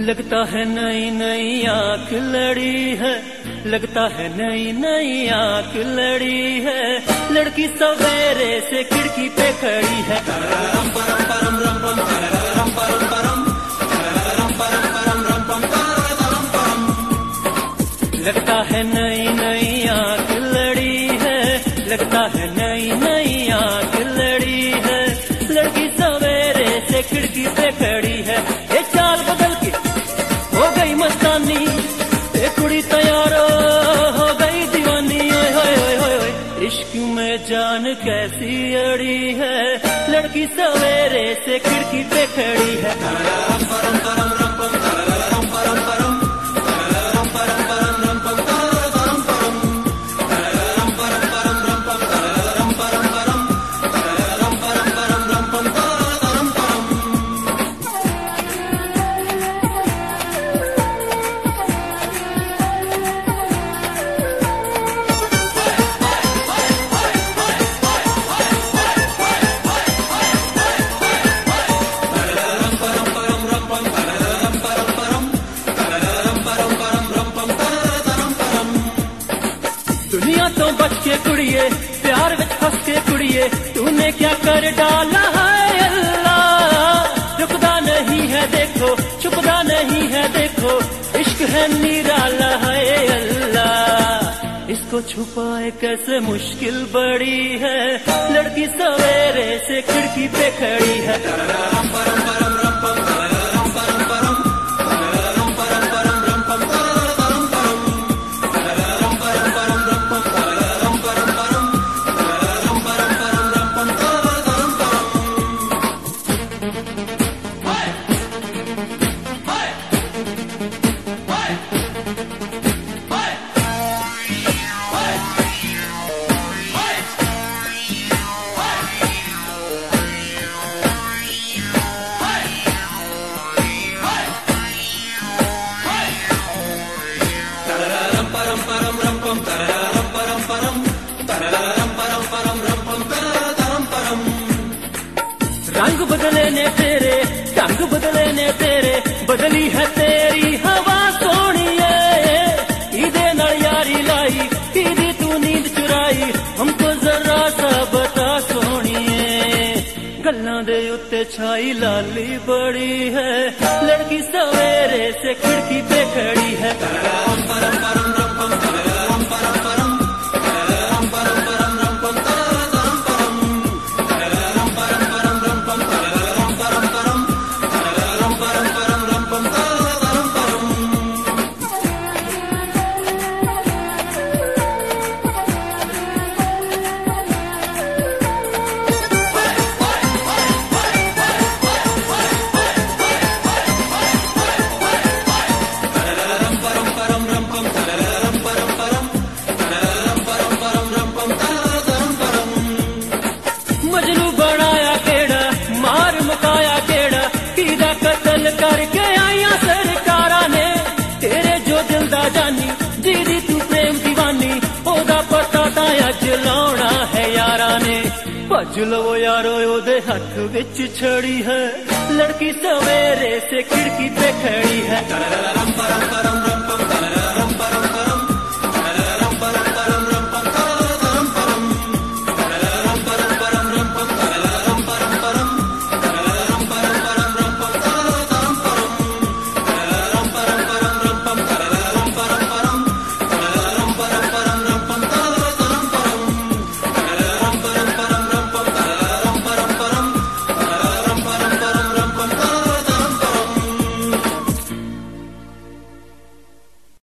लगता है नई नई आंख लड़ी है, लगता है नई नई आंख लड़ी है, लड़की सवेरे से खिड़की पे खड़ी है। लगता है नई नई आंख लड़ी है, लगता है नई नई आंख लड़ी है, लड़की सवेरे से खिड़की पे खड़ी है। ये चाल बदल के हो गई मस्तानी, ये कुड़ी तैयार हो गई दीवानी। ओए होए होए होए होए, इश्क में जान कैसी अड़ी है, लड़की सवेरे से खिड़की पे खड़ी है। दुनिया तो बच के कुड़िए, प्यार विच फंस के कुड़िए, तूने क्या कर डाला है अल्लाह। रुकदा नहीं है देखो, छुपदा नहीं है देखो, इश्क है निराला है अल्लाह। इसको छुपाए कैसे मुश्किल बड़ी है, लड़की सवेरे से खिड़की पे खड़ी है। रंग बदले ने तेरे, रंग बदले ने तेरे, बदली है तेरी हवा सोनिए। ईदे नाल यारी लाई, ईदी तू नींद चुराई, हमको जरा सा बता सोनिए। गल्लां दे उत्ते छाई लाली बड़ी है, लड़की सवेरे से खिड़की पे खड़ी है। मजनू बनाया केड़ा, मार मुकाया केड़ा, कीदा कत्ल करके आईया सरकारा ने। तेरे जो दिल दा जानी, जीदी तू प्रेम दीवानी, ओदा पता ताया जलाउणा है यारा ने। भज लवो यारो ओदे हथ विच छड़ी है, लड़की सवेरे से खिड़की पे खड़ी है।